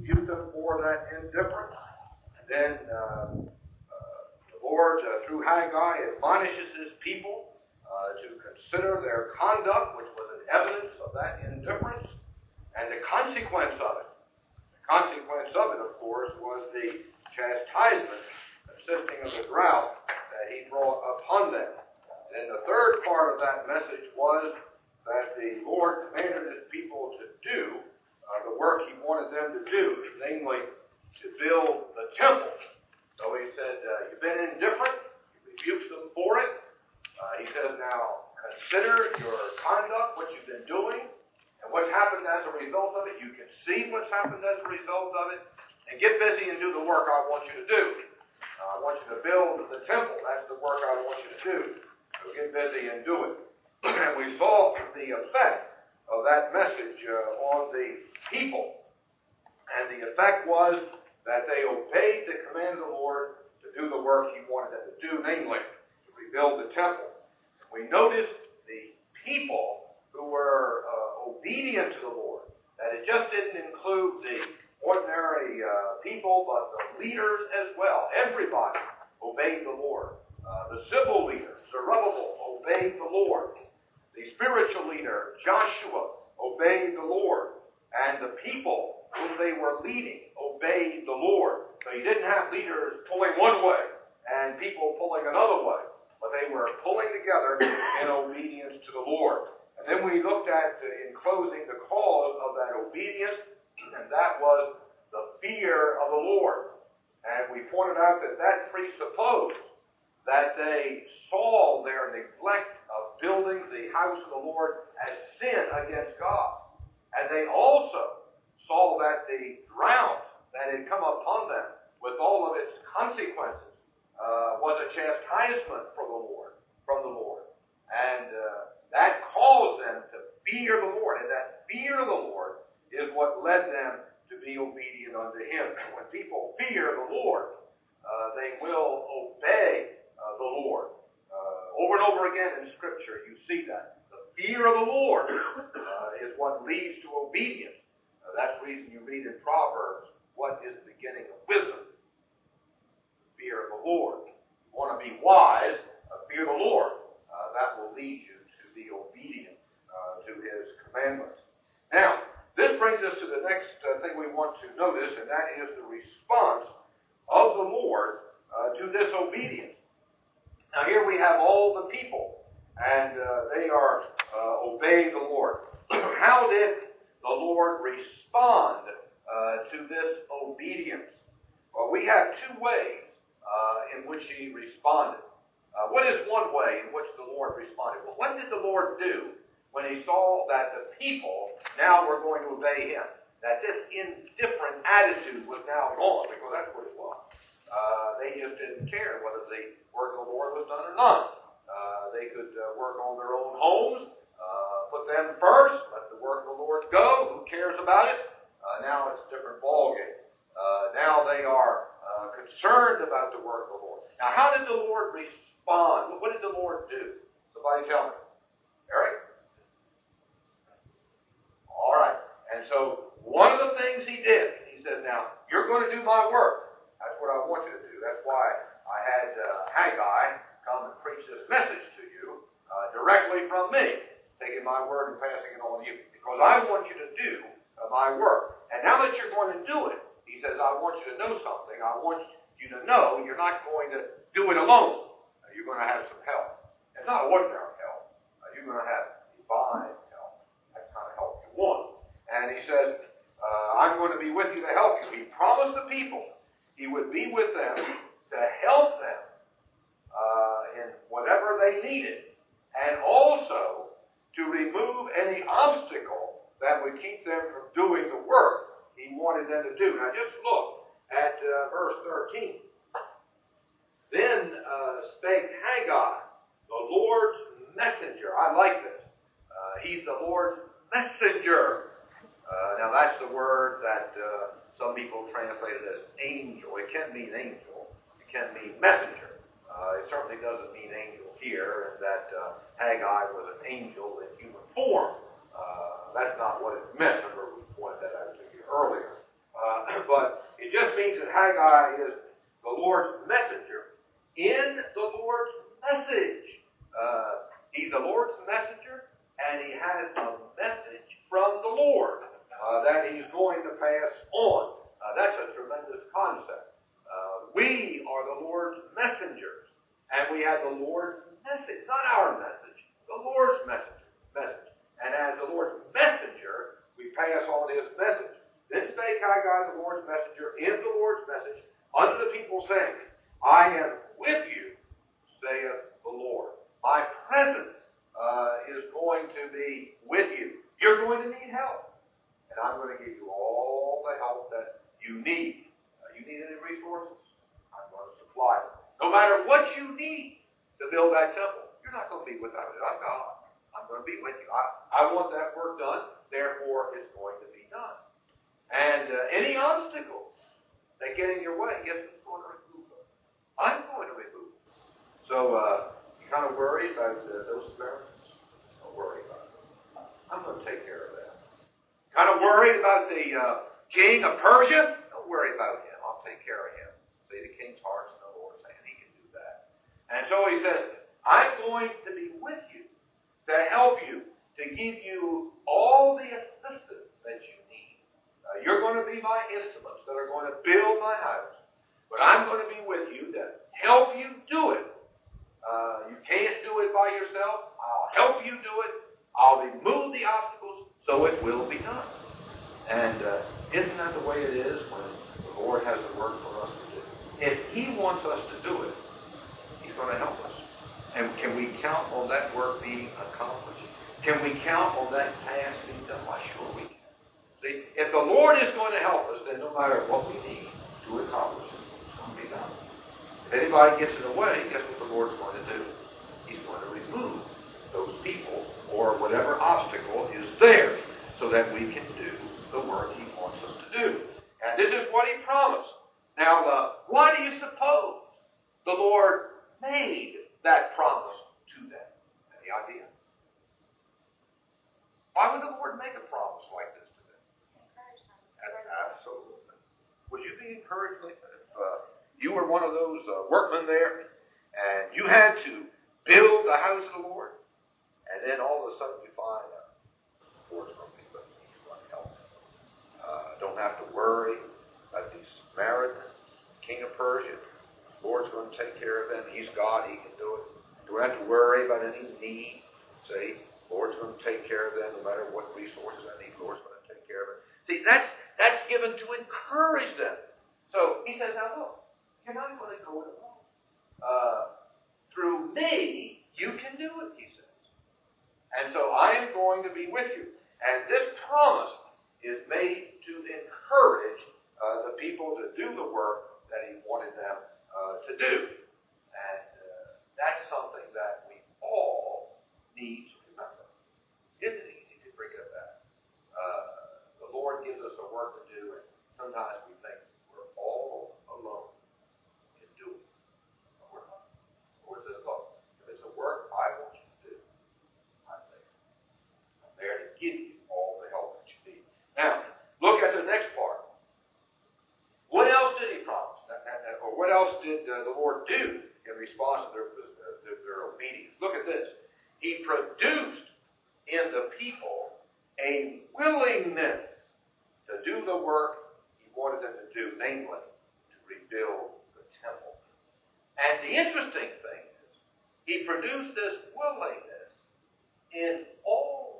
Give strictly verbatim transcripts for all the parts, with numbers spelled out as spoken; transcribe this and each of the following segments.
rebuke them for that indifference. And then uh, uh, the Lord, uh, through Haggai, admonishes his people uh, to consider their conduct, which was an evidence of that indifference, and the consequence of it. The consequence of it, of course, was the chastisement consisting of the drought that he brought upon them. And the third part of that message was that the Lord commanded his people to do uh, the work he wanted them to do, namely to build the temple. So he said, uh, you've been indifferent, he rebukes them for it. Uh, he says, now consider your conduct, what you've been doing, and what's happened as a result of it. You can see what's happened as a result of it, and get busy and do the work I want you to do. Uh, I want you to build the temple. That's the work I want you to do. So get busy and do it. And we saw the effect of that message uh, on the people. And the effect was that they obeyed the command of the Lord to do the work he wanted them to do, namely, to rebuild the temple. We noticed the people who were uh, obedient to the Lord, that it just didn't include the ordinary uh, people, but the leaders as well. Everybody obeyed the Lord. Uh, the civil leader, Zerubbabel, obeyed the Lord. The spiritual leader, Joshua, obeyed the Lord. And the people whom they were leading obeyed the Lord. So you didn't have leaders pulling one way and people pulling another way, but they were pulling together in obedience to the Lord. And then we looked at, uh, in closing, the cause of that obedience, and that was the fear of the Lord. And we pointed out that that presupposed that they saw their neglect of building the house of the Lord as sin against God. And they also saw that the drought that had come upon them with all of its consequences uh, was a chastisement for the Lord, from the Lord. And uh, that caused them to fear the Lord. And that fear of the Lord is what led them to be obedient unto him. And when people fear the Lord, uh, they will obey uh, the Lord. Uh, over and over again in Scripture, you see that. The fear of the Lord uh, is what leads to obedience. Uh, that's the reason you read in Proverbs, what is the beginning of wisdom? The fear of the Lord. You want to be wise, uh, fear the Lord. Uh, that will lead you to be obedient uh, to his commandments. Now, this brings us to the next uh, thing we want to notice, and that is the response of the Lord uh, to this obedience. Now here we have all the people, and uh, they are uh, obeying the Lord. How did the Lord respond uh, to this obedience? Well, we have two ways uh, in which he responded. Uh, what is one way in which the Lord responded? Well, what did the Lord do when he saw that the people now were going to obey him? That this indifferent attitude was now gone, because that's what it was. Uh, they just didn't care whether the work of the Lord was done or not. Uh, they could uh, work on their own homes, uh, put them first, let the work of the Lord go. Who cares about it? Uh, now it's a different ballgame. Uh, now they are uh, concerned about the work of the Lord. Now, how did the Lord respond? What did the Lord do? Somebody tell me. Eric? All right. And so, one of the things he did, he said, now, you're going to do my work. That's what I want you to do. That's why I had uh, Haggai come and preach this message to you uh, directly from me, taking my word and passing it on to you. Because I want you to do uh, my work. And now that you're going to do it, he says, I want you to know something. I want you to know you're not going to do it alone. Uh, you're going to have some help. It's not ordinary help. Uh, you're going to have divine help. That kind of help you want. And he says, uh, I'm going to be with you to help you. He promised the people he would be with them to help them uh, in whatever they needed, and also to remove any obstacle that would keep them from doing the work he wanted them to do. Now just look at uh, verse thirteen. Then uh, spake Haggai, the Lord's messenger. I like this. Uh, he's the Lord's messenger. Uh, now that's the word that uh, some people translate it as angel. It can mean angel. It can mean messenger. Uh, it certainly doesn't mean angel here, and that uh, Haggai was an angel in human form. Uh, that's not what it meant. Remember, we pointed that out to you earlier. Uh, means that Haggai is the Lord's messenger. In the Lord's message. Uh, he's the Lord's messenger, and he has a message from the Lord uh, that he's going to pass on. Uh, that's a tremendous concept. Uh, we are the Lord's messengers, and we have the Lord's message, not our message, the Lord's message. message. And as the Lord's messenger, we pass on his message. Then spake Haggai, the Lord's messenger, in the Lord's message, unto the people, saying, I am with you, saith the Lord. My presence uh, is going to be with you. You're going to need help. And I'm going to give you all the help that you need. Uh, you need any resources? I'm going to supply them. No matter what you need to build that temple, you're not going to be without it. I'm God. I'm going to be with you. I, I want that work done. Therefore, it's going to be done. And uh, any obstacles that get in your way, guess who's going to remove them? I'm going to remove them. So, uh, you kind of worry about uh, those Samaritans? Don't worry about them. I'm going to take care of that. Kind of worried about the uh, king of Persia? Don't worry about him. I'll take care of him. See, the king's heart's in the Lord's hand. He can do that. And so he says, I'm going to be with you to help you, to give you all the assistance that you need. Uh, you're going to be my instruments that are going to build my house. But I'm going to be with you to help you do it. Uh, you can't do it by yourself. I'll help you do it. I'll remove the obstacles so it will be done. And uh, isn't that the way it is when the Lord has a work for us to do? If he wants us to do it, he's going to help us. And can we count on that work being accomplished? Can we count on that task being done? Why, sure we can. See, if the Lord is going to help us, then no matter what we need to accomplish it, it's going to be done. If anybody gets in the way, guess what the Lord's going to do? He's going to remove those people or whatever obstacle is there so that we can do the work he wants us to do. And this is what he promised. Now, uh, why do you suppose the Lord made that promise to them? Any idea? Why would the Lord make a promise like this to them? Absolutely. Would you be encouraged if uh, you were one of those uh, workmen there and you had to build the house of the Lord, and then all of a sudden you find uh, the Lord's going to be with you. He's going to help you. Uh, don't have to worry about these Samaritans, king of Persia. The Lord's going to take care of them. He's God. He can do it. Don't have to worry about any need. See, the Lord's going to take care of them no matter what resources I need. The Lord's going to take care of it. See, that's that's given to encourage them. So he says, now look, you're not going to go it alone. Uh, through me, you can do it, he says. And so I am going to be with you. And this promise is made to encourage uh, the people to do the work that he wanted them uh, to do. And uh, that's something that we all need to remember. It isn't easy to forget that. Uh, the Lord gives us a work to do, and sometimes we think we're all alone in doing it. But we're not. The Lord says, look, if it's a work I want you to do, I'm there. I'm there to give you all the help that you need. Now, look at the next part. What else did he promise? Or what else did uh, the Lord do in response to their, uh, their, their obedience? Look at this. He produced in the people a willingness to do the work he wanted them to do, namely, to rebuild the temple. And the interesting thing is, he produced this willingness in all,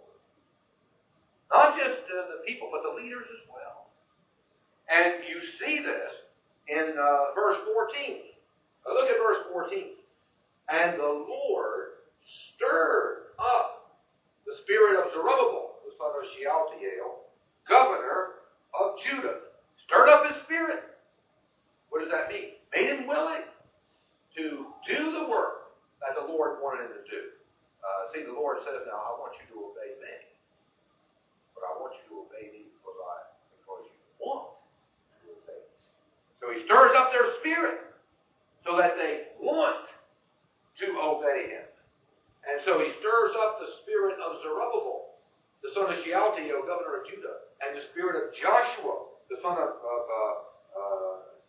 not just uh, the people, but the leaders as well. And you see this in uh, verse fourteen. Now look at verse fourteen. And the Lord stirred up the spirit of Zerubbabel, the son of Shealtiel, governor of Judah. Stirred up his spirit. What does that mean? Made him willing to do the work that the Lord wanted him to do. Uh, see, the Lord says, now, I want you to obey me. But I want you to obey me because I, because you want to obey me. So he stirs up their spirit so that they want to obey him. And so he stirs up the spirit of Zerubbabel, the son of Shealtiel, governor of Judah, and the spirit of Joshua, the son of, of uh, uh,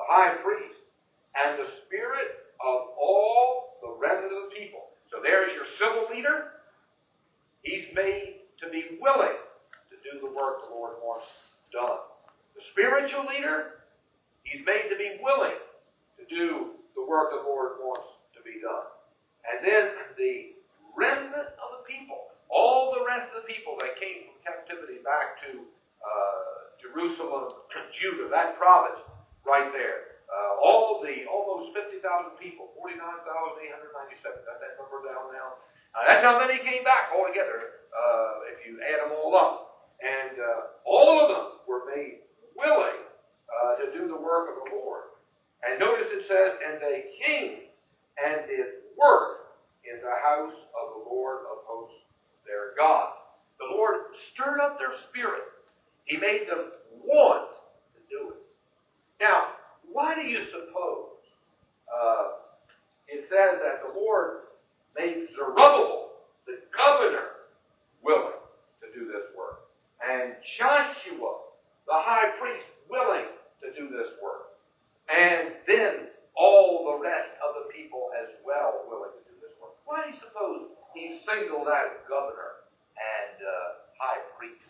high priest, and the spirit of all the remnant of the people. So there's your civil leader. He's made to be willing to do the work the Lord wants done. The spiritual leader, he's made to be willing to do the work the Lord wants to be done. And then the remnant of the people, all the rest of the people that came from captivity back to uh, Jerusalem, Judah, that province right there. Uh, all the almost fifty thousand people, forty-nine thousand eight hundred ninety-seven. Got that number down now? Uh, that's how many came back altogether, uh, if you add them all up. And uh, all of them were made willing uh, to do the work of the Lord. And notice it says, and they came and did work in the house of the Lord of hosts, their God. The Lord stirred up their spirit. He made them want to do it. Now, why do you suppose uh, it says that the Lord made Zerubbabel, the governor, willing to do this work, and Joshua, the high priest, willing to do this work, and then all the rest of the people as well willing to do this work? Why do you suppose he singled out governor and uh, high priest?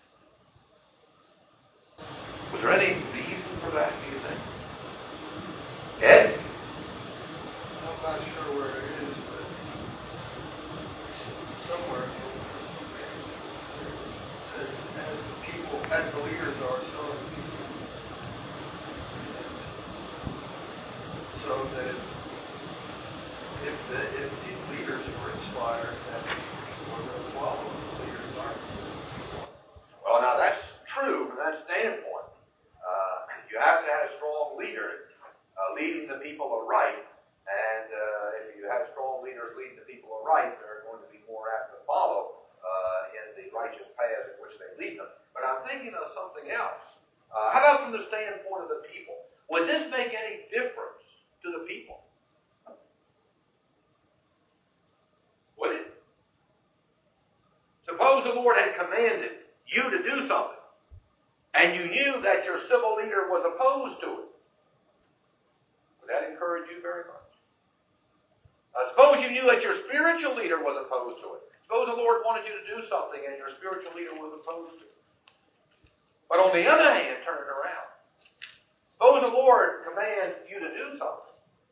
Was there any reason for that, do you think? Ed? I'm not sure where it is, but somewhere it says, as the people, as the leaders are, so are the people. So that if the, if the leaders were inspired, then people are going to follow. The leaders aren't. Well, now that's true from that standpoint. Uh, you have to have a strong leader uh, leading the people aright, and uh, if you have strong leaders leading the people aright, they're going to be more apt to follow uh, in the righteous path in which they lead them. But I'm thinking of something else. Uh, how about from the standpoint of the people? Would this make any difference to the people? Would it? Suppose the Lord had commanded you to do something, and you knew that your civil leader was opposed to it. Would that encourage you very much? Uh, suppose you knew that your spiritual leader was opposed to it. Suppose the Lord wanted you to do something, and your spiritual leader was opposed to it. But on the other hand, turn it around. Suppose the Lord commands you to do something,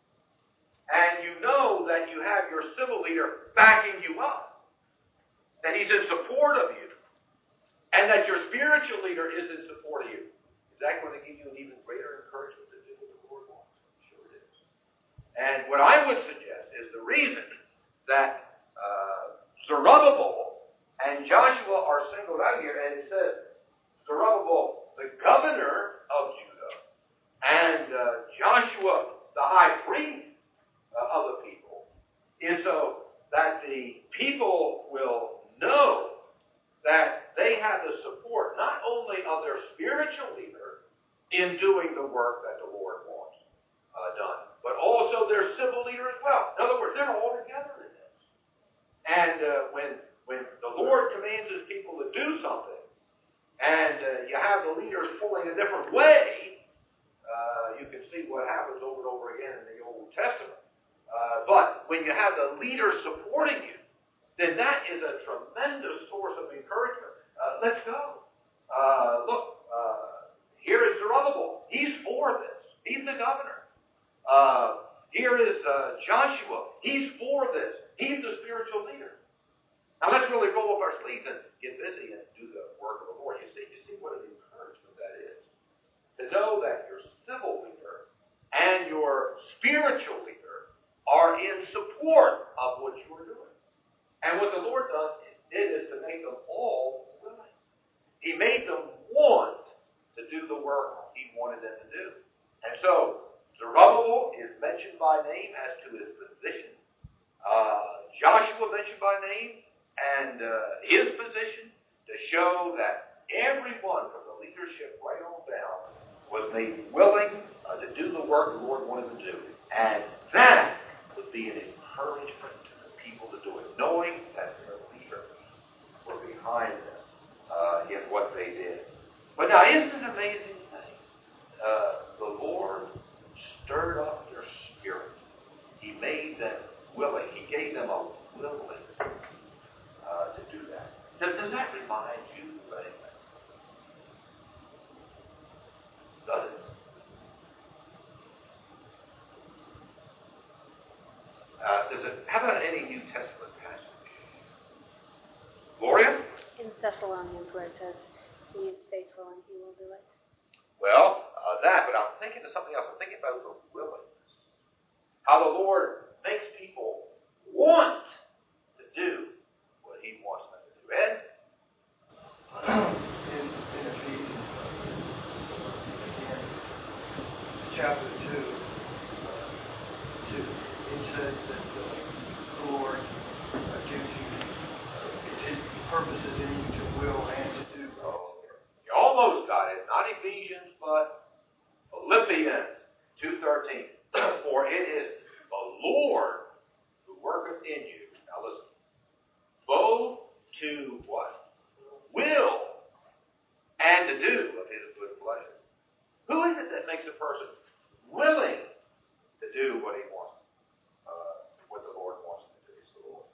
and you know that you have your civil leader backing you up, that he's in support of you, and that your spiritual leader is in support of you. Is that going to give you an even greater encouragement to do what the Lord wants? Sure it is. And what I would suggest is the reason that uh, Zerubbabel and Joshua are singled out here, and it says Zerubbabel, the governor of Judah, and uh, Joshua, the high priest uh, of the people, is so that the people will know that they have the support not only of their spiritual leader in doing the work that the Lord wants uh, done, but also their civil leader as well. In other words, they're all together in this. And uh, when when the Lord commands his people to do something, and uh, you have the leaders pulling a different way, uh, you can see what happens over and over again in the Old Testament. Uh, but when you have the leaders supporting you, then that is a tremendous source of encouragement. Uh, let's go. Uh, look, uh, here is Zerubbabel. He's for this. He's the governor. Uh, here is uh, Joshua. He's for this. He's the spiritual leader. Now let's really roll up our sleeves and get busy and do the work of the Lord. You see, you see what an encouragement that is. To know that your civil leader and your spiritual leader are in support of what you are doing. And what the Lord does, did is to make them all willing. He made them want to do the work he wanted them to do. And so, Zerubbabel is mentioned by name as to his position. Uh, Joshua mentioned by name and uh, his position to show that everyone from the leadership right on down was made willing uh, to do the work the Lord wanted to do. And that would be an encouragement to the people to do it, knowing that their leaders were behind them uh, in what they did. But now, isn't it an amazing thing? Uh, the Lord uh, does it, how about any New Testament passage? Gloria? In Thessalonians where it says, he is faithful and he will do it. Well, uh, that, but I'm thinking of something else. I'm thinking about the willingness. How the Lord makes people want to do what he wants them to do. Ed? in, in Ephesians, again, chapter two, uh, two, it says that uh, the Lord uh, gives you, uh, it's his purposes in you to will and to do. Oh, you almost got it. Not Ephesians, but Philippians two thirteen. For it is the Lord who worketh in you. Now listen. Both to what? Will and to do of his good pleasure. Who is it that makes a person willing to do what he wants? Uh, what the Lord wants him to do. It's the Lord.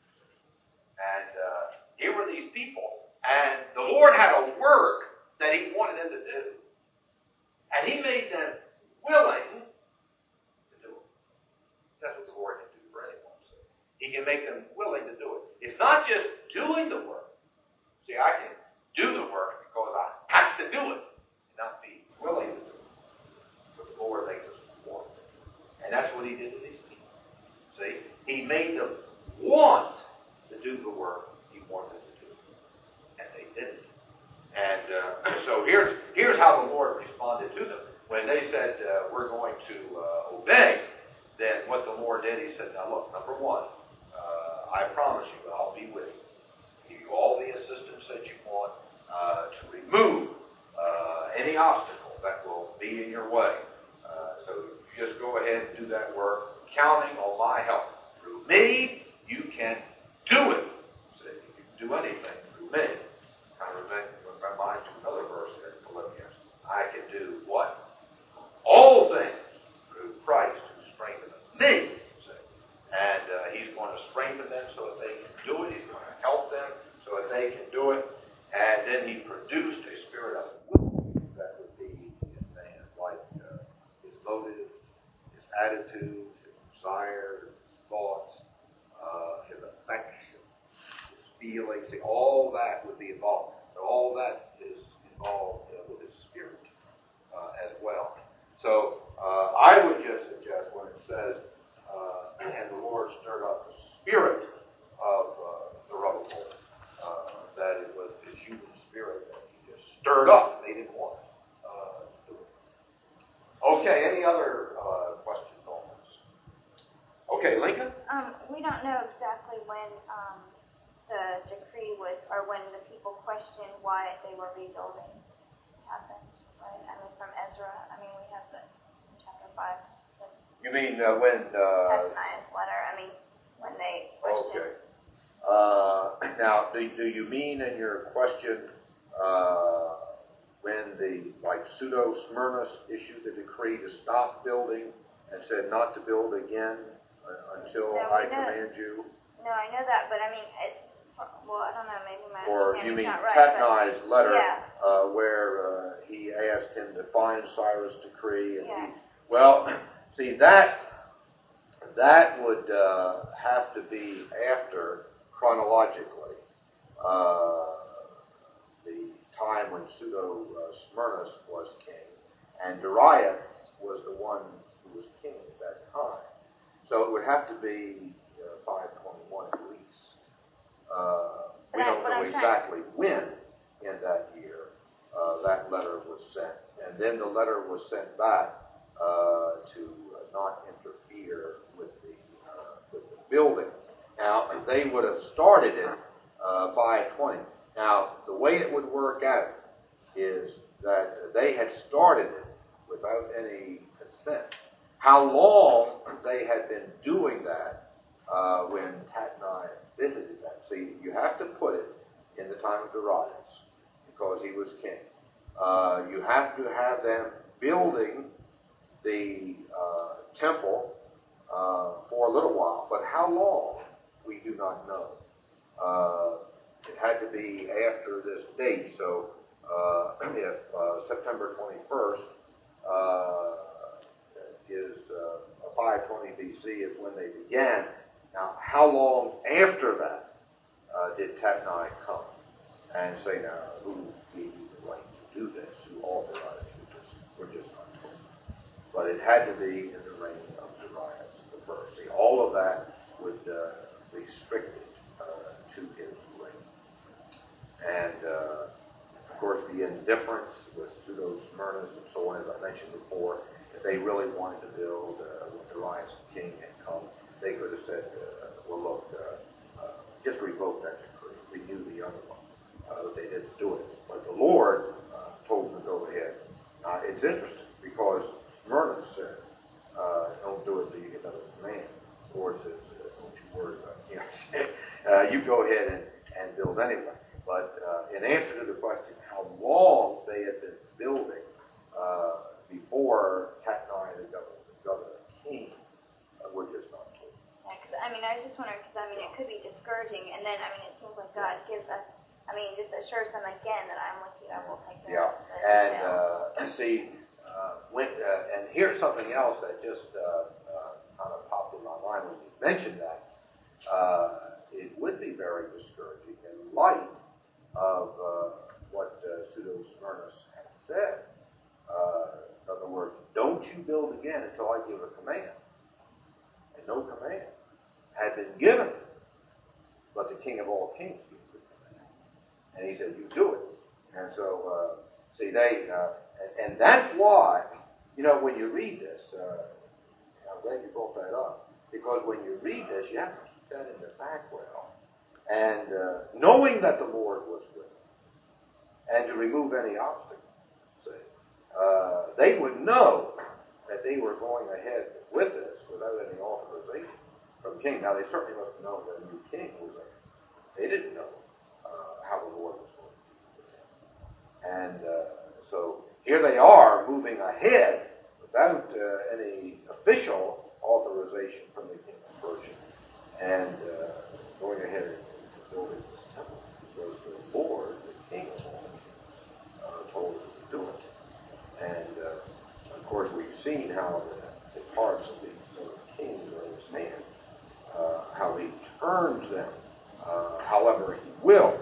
And uh, here were these people, and the Lord had a work that he wanted them to do. And he made them willing to do it. That's what the Lord can do for anyone. So he can make them willing to do it. It's not just doing the work. See, I can do the work because I have to do it, and not be willing to do it. But the Lord makes us want it. And that's what he did to these people. See? He made them want to do the work he wanted them to do. And they didn't. And uh, so here's here's how the Lord responded to them. When they said, uh, we're going to uh, obey, then what the Lord did, he said, now look, number one, uh, I promise you I'll be with you. Give you all the assistance that you want uh, to remove uh, any obstacle that will be in your way. Uh, so you just go ahead and do that work, counting on my help. Through me, you can do it. So you can do anything through me. Kind of reminds you of another verse in Philippians. I can do what? All things through Christ who strengthens me. See? And uh, he's going to strengthen them so that they can do it. He's going to help them so that they can do it. And then he produced a spirit of will that would be in man, like uh, his motive, his attitude, his desire, his thoughts, uh, his affection, his feelings. See, all that would be involved. All that is involved uh, with his spirit uh, as well. So uh, I would just suggest when it says, uh, and the Lord stirred up the spirit of uh, the rubble, uh, that it was his human spirit that he just stirred up. They didn't want uh, to do it. Okay, any other uh, questions on this? Okay, Lincoln? Um, we don't know exactly when um, the decree was, or when the people questioned why they were rebuilding happened, right? I mean, from Ezra, I mean, we have the in chapter five. You mean uh, when... Uh, Tashniah's letter, I mean, when they questioned. Okay. Uh, now, do, do you mean in your question uh, when the, like, Pseudo-Smyrnus issued the decree to stop building and said not to build again uh, until no, I know, command you? No, I know that, but I mean, it, well, I don't know, maybe my Or you understanding's mean not right. Tatnai's letter yeah. uh, where uh, he asked him to find Cyrus' decree? And yeah. he, well, see, that that would uh, have to be after, chronologically, uh, the time when Pseudo-Smyrnus was king, and Darius was the one who was king at that time. So it would have to be uh, five twenty-one at least. Uh, we don't know exactly when in that year uh, that letter was sent. And then the letter was sent back uh, to uh, not interfere with the, uh, with the building. Now, they would have started it uh, five twenty. Now, the way it would work out is that they had started it without any consent. How long they had been doing that uh, when Tatnai visited that. See, you have to put it in the time of Darius because he was king. Uh, you have to have them building the uh, temple uh, for a little while, but how long, we do not know. Uh, it had to be after this date, so uh, if uh, September twenty-first uh, is uh, five twenty B C is when they began, Now, how long after that uh, did Tatnai come and say, now, who gave you the right to do this? Who authorized you to do this? We're just not told. But it had to be in the reign of Darius the first. See, all of that would uh, restrict it uh, to his reign. And, uh, of course, the indifference with Pseudo-Smyrnus and so on, as I mentioned before, if they really wanted to build uh, when Darius the king had come, they could have said, uh, well, look, uh, uh, just revoke that decree, renew the other one. Uh, but they didn't do it. But the Lord uh, told them to go ahead. Uh, it's interesting because Smyrna said, uh, don't do it till you get another command. The Lord says, uh, don't you worry about it. You know, uh, you go ahead and, and build anyway. But uh, in answer to the question how long they had been building uh, before Tatnai, the governor, the governor king, uh, we're just not told. Yeah, cause, I mean, I was just wondering, because, I mean, it could be discouraging, and then, I mean, it seems like God gives us, I mean, just assures them again that I'm with you, I will take care Yeah, of the and details. uh, see, uh, when, uh, and here's something else that just uh, uh, kind of popped in my mind when you mentioned that. Uh, it would be very discouraging in light of uh, what uh, Pseudo-Smyrnus had said. Uh, in other words, don't you build again until I give a command. And no command had been given, but the King of all kings gave the command. And he said, you do it. And so, uh, see, they, uh, and, and that's why, you know, when you read this, uh, I'm glad you brought that up, because when you read this, you have to keep that in the background. And uh, knowing that the Lord was with them, and to remove any obstacle, see, uh, they would know that they were going ahead with this without any authorization from the king. Now, they certainly must have known that a new king was there. They didn't know uh, how the Lord was going to be with them. And uh, so here they are moving ahead without uh, any official authorization from the king of Persia, and uh, going ahead and building this temple because the Lord, the king of all kings, uh, told them to do it. And uh, of course, we've seen how the, the parts of these uh, kings are in his hand, uh, how he turns them, uh, however he will.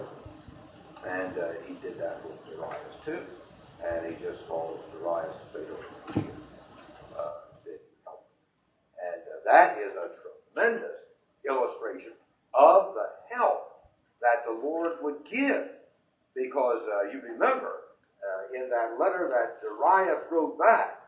And uh, he did that with Darius too. And he just calls Darius to say, don't you uh, instead you help. And uh, that is a tremendous illustration of the help that the Lord would give. Because uh, you remember, uh, in that letter that Darius wrote back,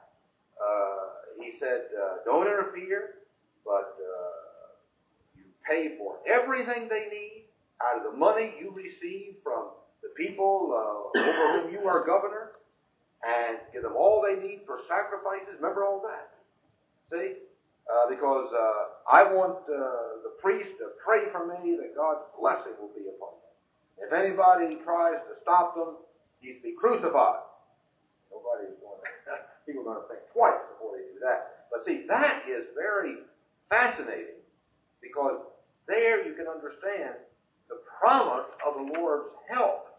uh, he said, uh, don't interfere, but uh, you pay for everything they need out of the money you receive from the people uh, over whom you are governor, and give them all they need for sacrifices. Remember all that? See? Uh, because uh, I want uh, the priest to pray for me that God's blessing will be upon them. If anybody tries to stop them, he's to be crucified. Nobody's going to, people are going to think twice before they do that. But see, that is very fascinating, because there you can understand the promise of the Lord's help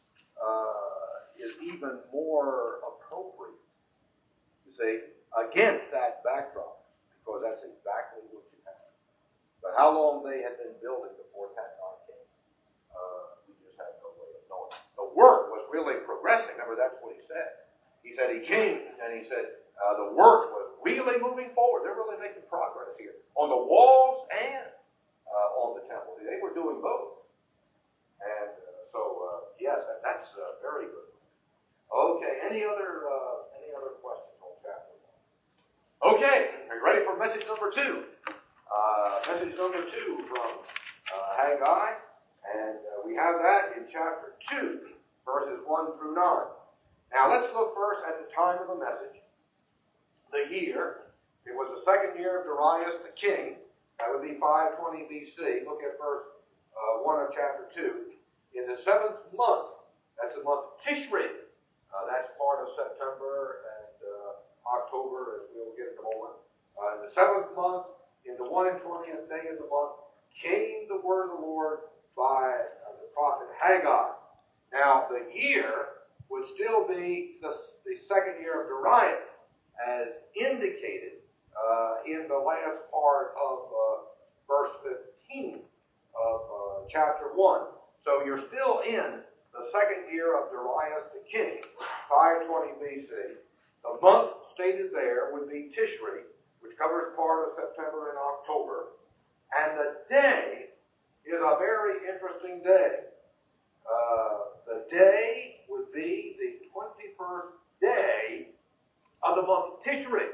uh, is even more appropriate, you see, against that backdrop, because that's exactly what you have. But how long they had been building before Tatnai came, uh, we just have no way of knowing. The work was really progressing. Remember, that's what he said. He said he came, and he said uh, the work was really moving forward. They're really making progress here on the walls and uh, on the temple. They were doing both. And uh, so, uh, yes, that, that's uh, very good. Okay, any other uh, any other questions on chapter one? Okay, are you ready for message number two? Uh, message number two from uh, Haggai, and uh, we have that in chapter two, verses one through nine. Now, let's look first at the time of the message, the year. It was the second year of Darius the king. That would be five twenty B C. Look at verse uh, one of chapter two. In the seventh month, that's the month of Tishri. Uh, that's part of September and uh, October, as we'll get in a moment. Uh, in the seventh month, in the one and twentieth day of the month, came the word of the Lord by uh, the prophet Haggai. Now, the year would still be the, the second year of Darius, as indicated uh, in the last part of uh, verse fifteen of uh, chapter one. So you're still in the second year of Darius the king, five twenty B C. The month stated there would be Tishri, which covers part of September and October. And the day is a very interesting day. Uh, the day would be the twenty-first day of the month Tishri.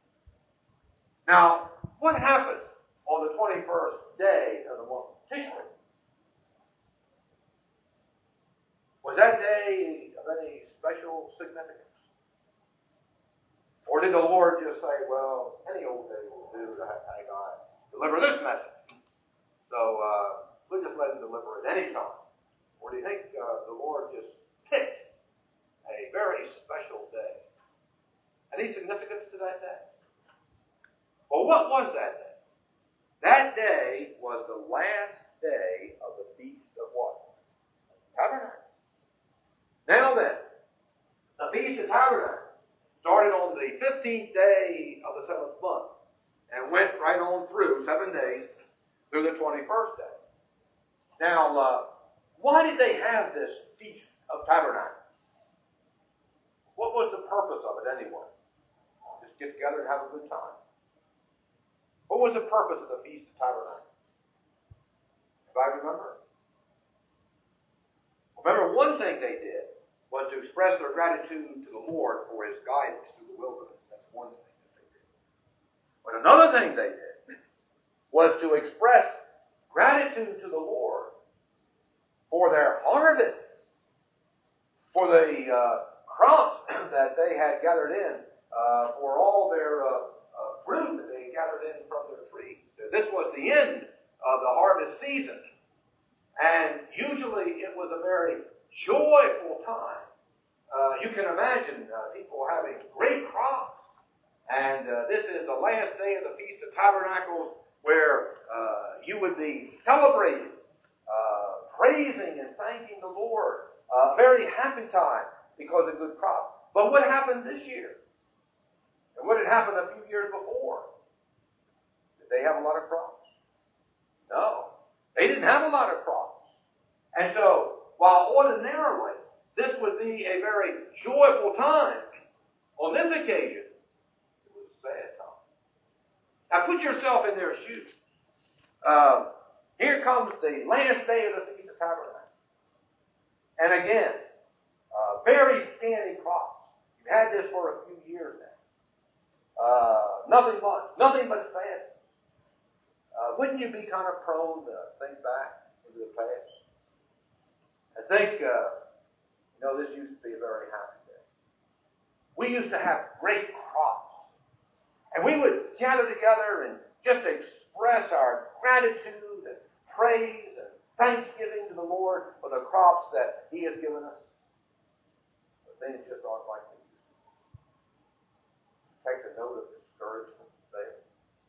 Now, what happened on the twenty-first day of the month Tishri? Was that day of any special significance? Or did the Lord just say, well, any old day will do to have Haggai deliver this message? So uh, we'll just let him deliver it any time. Or do you think uh, the Lord just picked a very special day? Any significance to that day? Well, what was that day? That day was the last day of the Feast of what? Tabernacles. Now then, the Feast of Tabernacles started on the fifteenth day of the seventh month and went right on through seven days through the twenty-first day. Now, uh, why did they have this Feast of Tabernacles? What was the purpose of it anyway? Just get together and have a good time. What was the purpose of the Feast of Tabernacles? Anybody remember? Remember, one thing they did was to express their gratitude to the Lord for His guidance through the wilderness. That's one thing that they did. But another thing they did was to express gratitude to the Lord for their harvests, for the uh, crops that they had gathered in, uh, for all their uh, uh, fruit that they gathered in from their trees. This was the end of the harvest season. And usually it was a very joyful time. Uh, you can imagine uh, people having great crops. And uh, this is the last day of the Feast of Tabernacles where uh, you would be celebrating, uh, praising and thanking the Lord. A uh, very happy time because of good crops. But what happened this year? And what had happened a few years before? Did they have a lot of crops? No. They didn't have a lot of crops. And so, while ordinarily this would be a very joyful time, on this occasion, it was a sad time. Now put yourself in their shoes. Uh, here comes the last day of the Feast of Tabernacles. And again, uh, very scanty crops. You've had this for a few years now. Uh, nothing much. Nothing but sadness. Uh, wouldn't you be kind of prone to think back into the past? I think, uh, you know, this used to be a very happy day. We used to have great crops. And we would gather together and just express our gratitude and praise and thanksgiving to the Lord for the crops that He has given us. But things just aren't like they used to be. Take a note of discouragement there.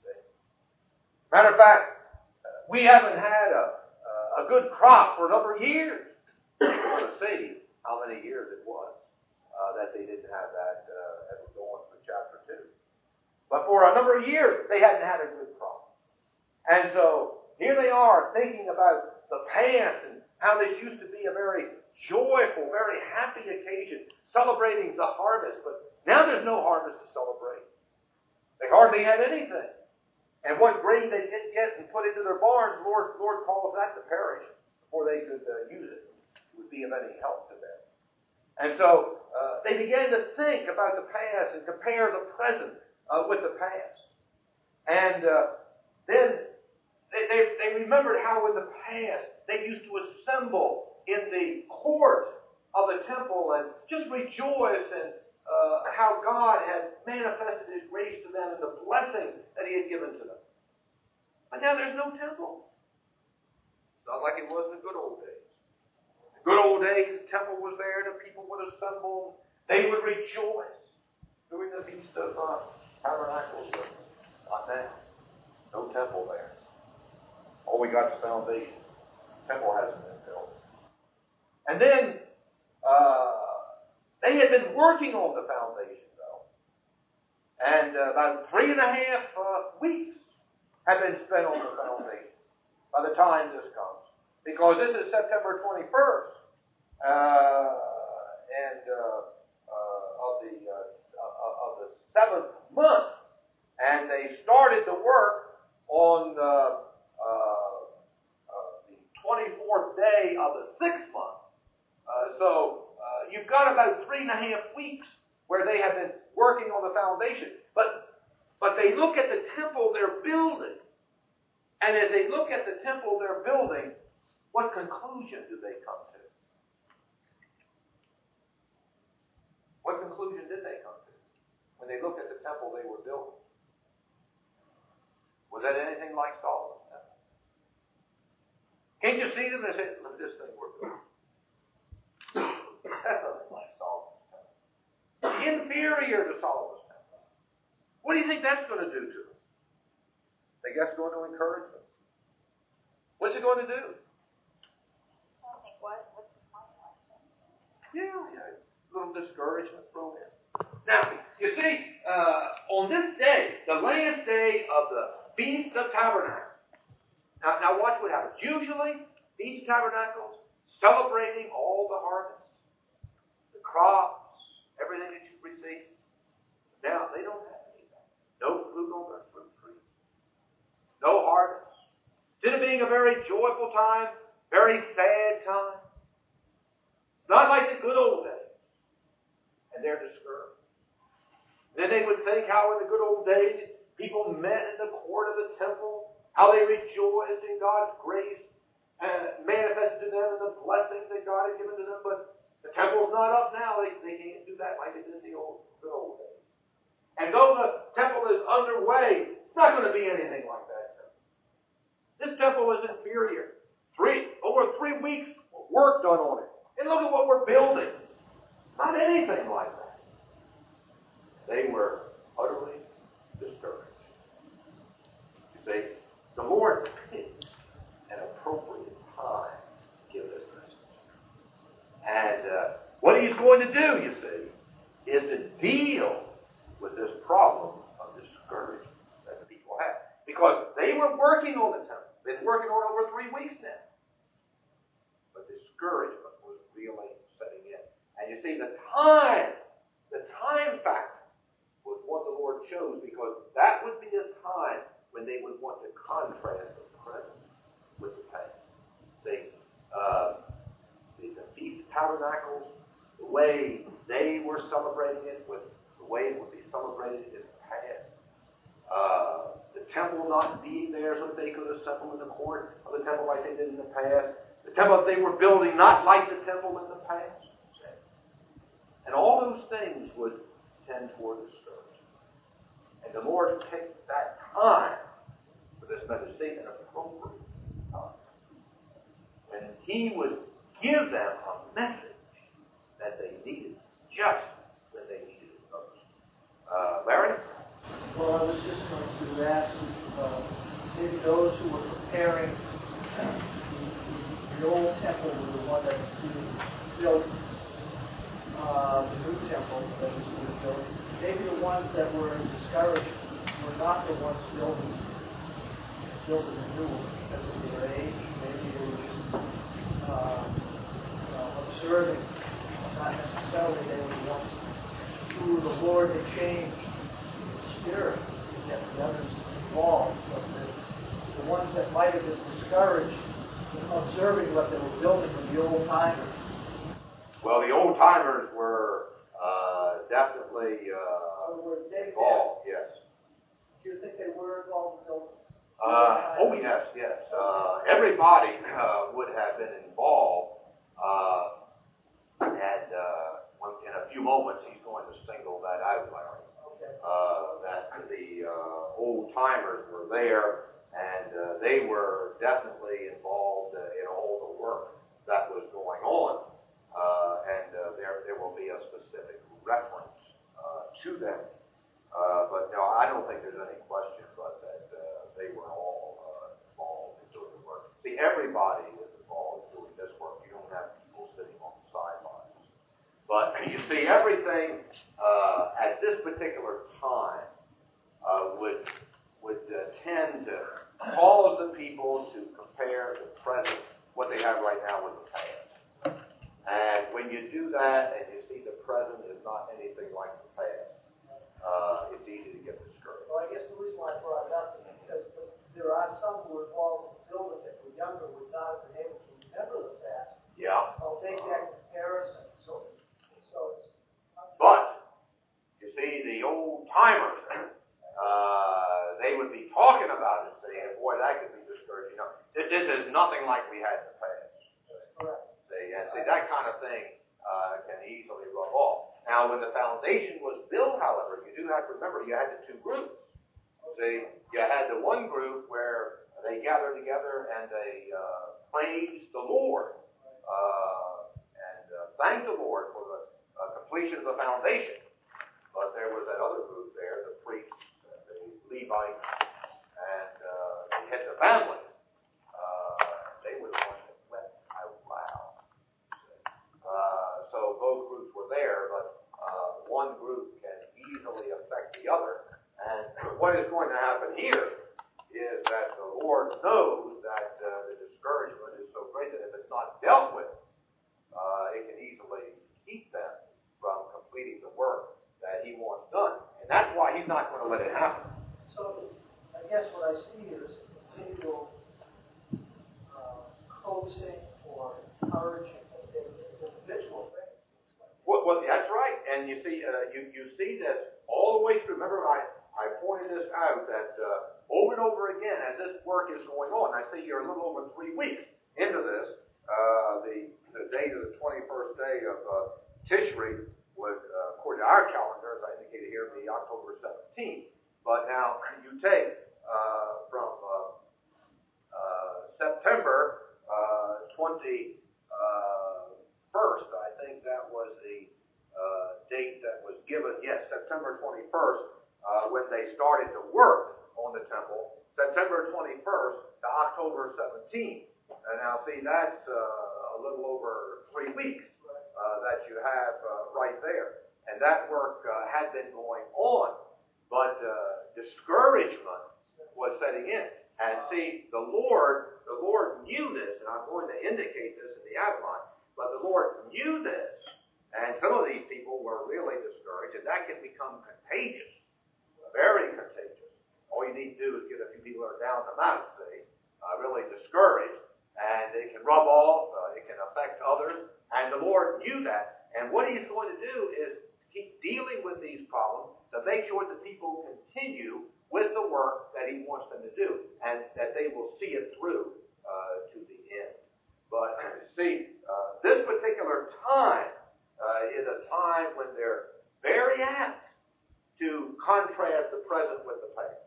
Matter of fact, uh, we haven't had a, uh, a good crop for a number of years. We're going to see how many years it was uh, that they didn't have that uh, as we go on through chapter two. But for a number of years, they hadn't had a good crop. And so, here they are thinking about the past and how this used to be a very joyful, very happy occasion, celebrating the harvest. But now there's no harvest to celebrate. They hardly had anything. And what grain they did get and put into their barns, the Lord, Lord calls that to perish before they could uh, use it. It would be of any help to them. And so uh, they began to think about the past and compare the present uh, with the past. And uh, then they, they, they remembered how in the past they used to assemble in the court of the temple and just rejoice and Uh, how God had manifested His grace to them and the blessings that He had given to them. But now there's no temple. It's not like it was in the good old days. The good old days, the temple was there, the people would assemble, they would rejoice during the Feast of uh, Tabernacles. Not now. No temple there. All we got is foundation. The temple hasn't been built. And then, uh, they had been working on the foundation, though. And uh, about three and a half uh, weeks have been spent on the foundation by the time this comes. Because this is September twenty-first uh, and uh, uh, of the uh, of the seventh month, and they started the work on the, uh, uh, the twenty-fourth day of the sixth month. Uh, so uh, you've got about three and a half weeks where they have been working on the foundation. But but they look at the temple they're building, and as they look at the temple they're building, what conclusion do they come to? What conclusion did they come to when they looked at the temple they were building? Was that anything like Solomon's temple? Can't you see them as it, look at this thing we're building? That's nothing like Solomon's temple. Inferior to Solomon's temple. What do you think that's going to do to them? Think that's going to encourage them? What's it going to do? I think what? What's the point of it? Yeah, yeah, a little discouragement thrown in. Now, you see, uh, on this day, the last day of the Feast of Tabernacles. Now, now watch what happens. Usually, Feast of Tabernacles, celebrating all the harvest, the crops, everything that you've received. Now, they don't have any of that. No fruit on their fruit tree. No harvest. Instead of being a very joyful time, very sad time. Not like the good old days. And they're discouraged. Then they would think how in the good old days, people met in the court of the temple, how they rejoiced in God's grace, and manifested to them in the blessings that God had given to them. But the temple's not up now. They, they can't do that like it did in the old, good old days. And though the temple is underway, it's not going to be anything like that temple. This temple is inferior. Three, over three weeks of work done on it. And look at what we're building. Not anything like that. They were utterly discouraged. You see, the Lord picked an appropriate time to give this message. And uh, what He's going to do, you see, is to deal with this problem of discouragement that the people have. Because they were working on the temple. They've been working on it over three weeks now. But discouragement was really setting in. And you see, the time, the time factor was what the Lord chose, because that would be a time when they would want to contrast the present with the past. See, uh, the, the Feast of Tabernacles, the way they were celebrating it with the way it would be celebrated in the past. Uh, the temple not being there so that they could assemble in the court of the temple like they did in the past. The temple they were building not like the temple in the past. And all those things would tend toward discouragement. And the Lord picked that time for this message, an appropriate time, when He would give them a message that they needed, just when they needed it most. Uh, Larry? Well, I was just going to ask uh, maybe those who were preparing uh, the old temple was the one that's being built, uh, the new temple that was being built. Maybe the ones that were discouraged were not the ones building, building the new one because of their age. Maybe they were just uh, you know, observing, not necessarily they were the ones who the Lord had changed the spirit to get the others involved. But the, the ones that might have been discouraged observing what they were building were the old timers. Well, the old timers were uh, definitely uh, were they involved. There? Yes. Do you think they were involved in building? Uh, oh yes, yes. Uh, everybody uh, would have been involved, uh, and uh, in a few moments he's going to single that out, Larry. Okay. Uh, that the uh, old timers were there. And uh, they were definitely involved uh, in all the work that was going on. Uh, and uh, there there will be a specific reference uh, to them. Uh, but no, I don't think there's any question but that uh, they were all uh, involved in doing the work. See, everybody is involved in doing this work. You don't have people sitting on the sidelines. But you see, everything uh, at this particular time uh, would would uh, tend to cause the people to compare the present, what they have right now, with the past. And when you do that and you see the present is not anything like the past, uh, it's easy to get discouraged. Well, I guess the reason why I brought it up is because there are some who are involved in the building that were younger, would not have been able to remember the past. Yeah. I'll make that comparison. So, so it's. But, you see, the old timers, uh, they would be talking about it, saying, boy, that could be discouraging. You know, this, this is nothing like we had in the past. That's correct. See, and see, that kind of thing uh, can easily rub off. Now, when the foundation was built, however, you do have to remember you had the two groups. See, you had the one group where they gathered together and they uh, praised the Lord uh, and uh, thanked the Lord for the uh, completion of the foundation. But there was that other group there, the priests, uh, the Levites, and uh, the heads of family. Uh, they were the ones that wept out loud. Uh, so both groups were there, but uh, one group can easily affect the other. And what is going to happen here is that the Lord knows that uh, the discouragement is so great that if it's not dealt with, uh, it can easily keep them from completing the work that He wants done. And that's why He's not going to let it happen. So, I guess what I see here is a continual uh, coaxing or encouraging of individual things. Well, well, that's right. And you see, uh, you, you see this all the way through. Remember, I, I pointed this out that uh, over and over again as this work is going on, I say you're a little over three weeks into this, uh, the, the date of the twenty-first day of uh, Tishri would, uh, according to our calendar, as I indicated here, be October seventeenth. But now you take uh, from uh, uh, September uh, twenty-first, I think that was the uh, date that was given, yes, September twenty-first, uh, when they started to work on the temple, September twenty-first to October seventeenth. And now, see, that's uh, a little over three weeks uh, that you have uh, right there. And that work uh, had been going on, but uh, discouragement was setting in. And see, the Lord, the Lord knew this, and I'm going to indicate this in the outline, but the Lord knew this, and some of these people were really discouraged, and that can become contagious, very contagious. All you need to do is get a few people that are down the mouth, see, uh, really discouraged, and it can rub off, uh, it can affect others, and the Lord knew that. And what He's going to do is keep dealing with these problems to make sure that people continue with the work that He wants them to do, and that they will see it through uh, to the end. But see, uh, this particular time uh, is a time when they're very apt to contrast the present with the past.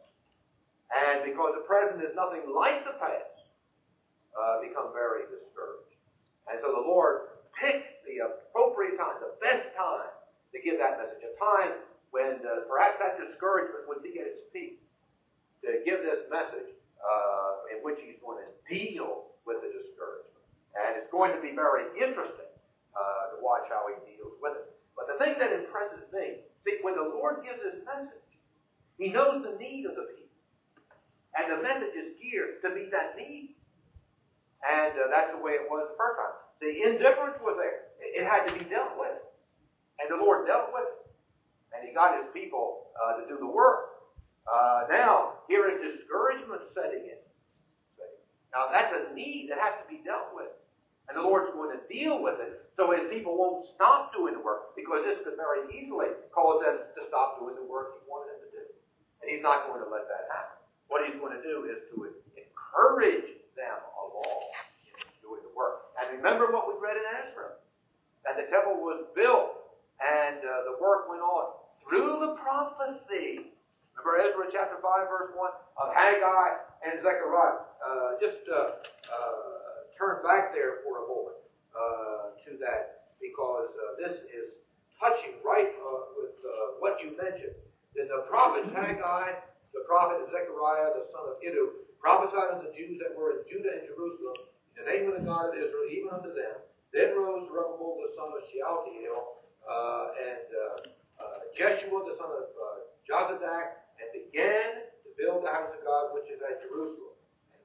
And because the present is nothing like the past, uh, become very discouraged. And so the Lord picked the appropriate time, the best time to give that message, a time when uh, perhaps that discouragement would be at its peak, to give this message uh, in which He's going to deal with the discouragement. And it's going to be very interesting uh, to watch how He deals with it. But the thing that impresses me, see, when the Lord gives His message, He knows the need of the people. And the message is geared to meet that need. And uh, that's the way it was the first time. The indifference was there. It, it had to be dealt with. And the Lord dealt with it. And He got His people uh, to do the work. Uh, now, here is discouragement setting in. Now, that's a need that has to be dealt with. And the Lord's going to deal with it so His people won't stop doing the work, because this could very easily cause them to stop doing the work He wanted them to do. And He's not going to let that happen. What He's going to do is to encourage them along in doing the work. And remember what we read in Ezra, that the temple was built and uh, the work went on through the prophecy. Remember Ezra chapter five, verse one, of Haggai and Zechariah. Uh, just uh, uh, turn back there for a moment uh, to that, because uh, this is touching right uh, with uh, what you mentioned. That the prophets, Haggai, the prophet Zechariah, the son of Iddo, prophesied unto the Jews that were in Judah and Jerusalem, in the name of the God of Israel, even unto them. Then rose Zerubbabel, the son of Shealtiel, uh, and uh, uh, Jeshua, the son of uh, Jozadak, and began to build the house of God which is at Jerusalem.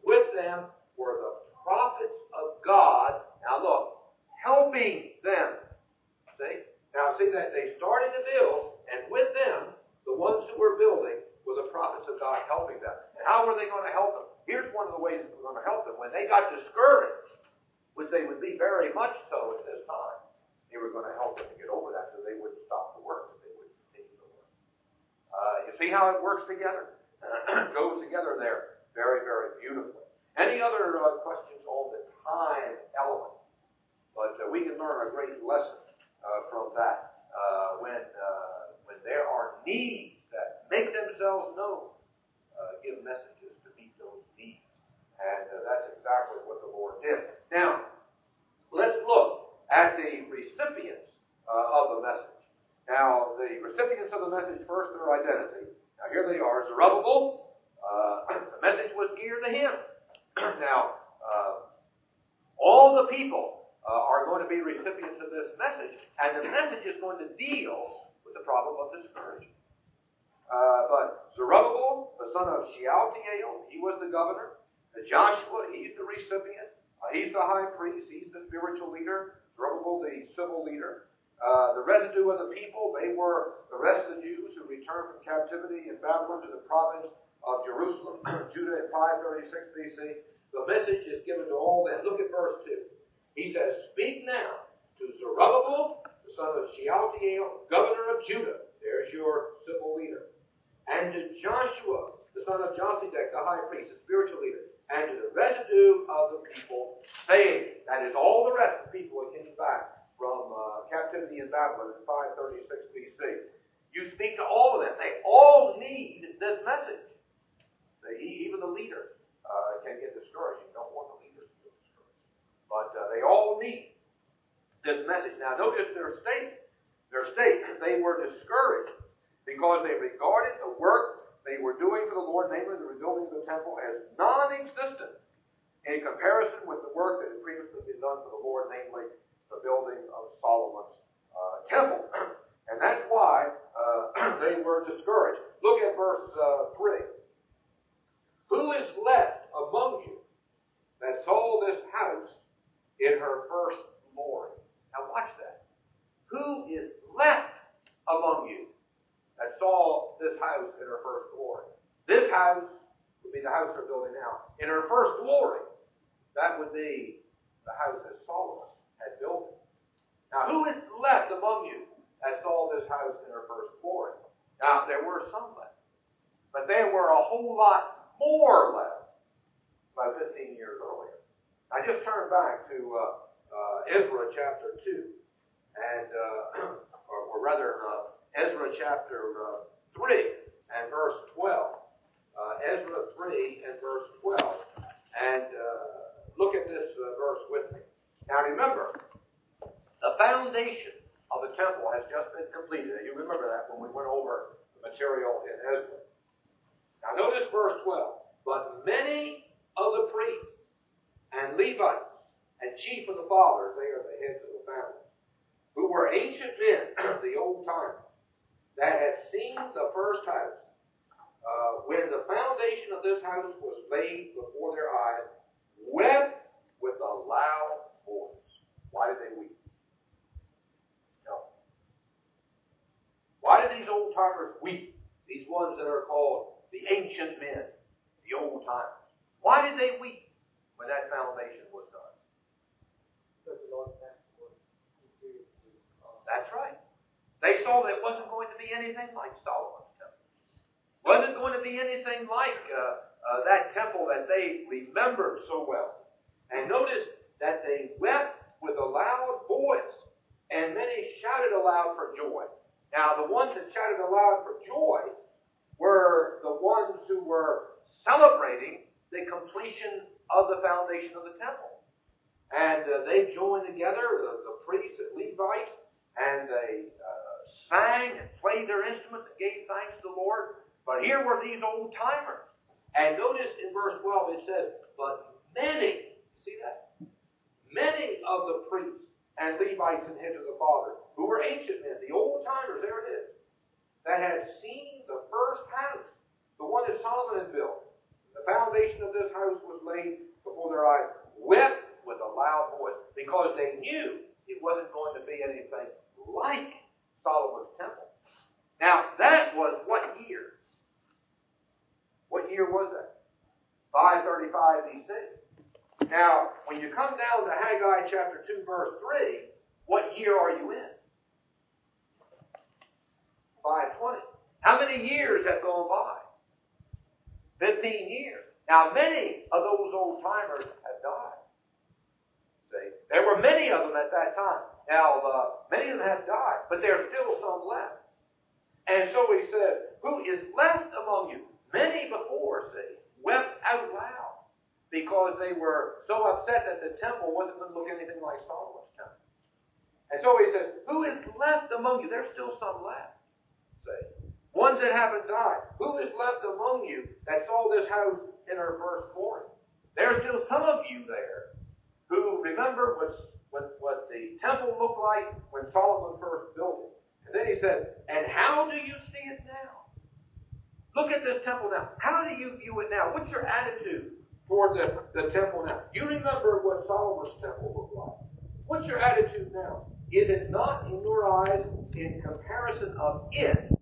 with them were the prophets of God. Now look, helping them. See? Now see that they started to build, and with them, the ones who were building were the prophets of God helping them. And how were they going to help them? Here's one of the ways they were going to help them. When they got discouraged, which they would be very much so at this time, they were going to help them to get over that so they wouldn't stop the work, that they would continue the work. Uh, you see how it works together? It goes together there very, very beautifully. Any other uh, questions on the time element? But uh, we can learn a great lesson uh, from that. Uh, when uh, when there are needs that make themselves known, uh, give messages to meet those needs. And uh, that's exactly what the Lord did. Now, let's look at the recipients uh, of the message. Now, the recipients of the message, first, their identity. Now, here they are. Zerubbabel, uh, the message was geared to him. Now, uh, all the people uh, are going to be recipients of this message, and the message is going to deal with the problem of discouragement. Uh, but Zerubbabel, the son of Shealtiel, he was the governor. The Joshua, he's the recipient. Uh, he's the high priest. He's the spiritual leader. Zerubbabel, the civil leader. Uh, the residue of the people, they were the rest of the Jews who returned from captivity in Babylon to the province of Jerusalem, Judah in five thirty-six B C. The message is given to all them. Look at verse two. He says, "Speak now to Zerubbabel, the son of Shealtiel, governor of Judah." There's your civil leader. "And to Joshua, the son of Josedek, the high priest, the spiritual leader, and to the residue of the people, saying," that is all the rest of the people who came back from uh, captivity in Babylon in five thirty-six B C. "You speak to all of them. They all need this message." They, even the leader uh, can get discouraged. You don't want the leaders to get discouraged. But uh, they all need this message. Now notice their state. Their state, they were discouraged because they regarded the work they were doing for the Lord, namely the rebuilding of the temple, as non-existent in comparison with the work that had previously been done for the Lord, namely the building of Solomon's uh, temple. And that's why uh, they were discouraged. Look at verse uh, three. "Who is left among you that saw this house in her first glory?" Now watch that. Who is left among you that saw this house in her first glory? This house would be the house they're building now. In her first glory, that would be the house that Solomon had built. Now, who is left among you that saw this house in her first glory? Now, there were some left, but there were a whole lot more left about fifteen years earlier. I just turned back to uh, uh, Ezra chapter two, and uh, or, or rather uh, Ezra chapter uh, three and verse twelve. Uh, Ezra three and verse twelve, and uh, look at this uh, verse with me. Now remember, the foundation of the temple has just been completed. You remember that when we went over the material in Ezra. Now notice verse twelve. "But many of the priests and Levites and chief of the fathers," they are the heads of the family, "who were ancient men," the old timers, "that had seen the first house, uh, when the foundation of this house was laid before their eyes, wept with a loud voice." Why did they weep? No. Why did these old timers weep? These ones that are called the ancient men, the old timers. Why did they weep when that foundation was done? Because the Lord has to That's right. They saw that it wasn't going to be anything like Solomon's temple. Wasn't going to be anything like uh, uh, that temple that they remembered so well. And notice that they wept with a loud voice, and many shouted aloud for joy. Now, the ones that shouted aloud for joy were the ones who were celebrating the completion of the foundation of the temple. And uh, they joined together, the, the priests and Levites, and they uh, sang and played their instruments and gave thanks to the Lord. But here were these old timers. And notice in verse twelve it says, "But many," see that? "Many of the priests and Levites and heads of the fathers," who were ancient men, the old timers, there it is, "that had seen the first house," the one that Solomon had built. The foundation of this house was laid before their eyes, wept with a loud voice, because they knew it wasn't going to be anything like Solomon's temple. Now, that was what year? What year was that? five thirty-five B C. Now, when you come down to Haggai chapter two, verse three, what year are you in? five twenty. How many years have gone by? fifteen years. Now, many of those old timers have died. See? There were many of them at that time. Now, uh, many of them have died, but there's still some left. And so he said, who is left among you? Many before, see, wept out loud because they were so upset that the temple wasn't going to look anything like Solomon's temple. And so he said, who is left among you? There's still some left. See? Ones that haven't died. Who is left among you that saw this house in her first glory? There are still some of you there who remember what's, what, what the temple looked like when Solomon first built it. And then he said, and how do you see it now? Look at this temple now. How do you view it now? What's your attitude toward the, the temple now? You remember what Solomon's temple looked like. What's your attitude now? Is it not in your eyes, in comparison of it,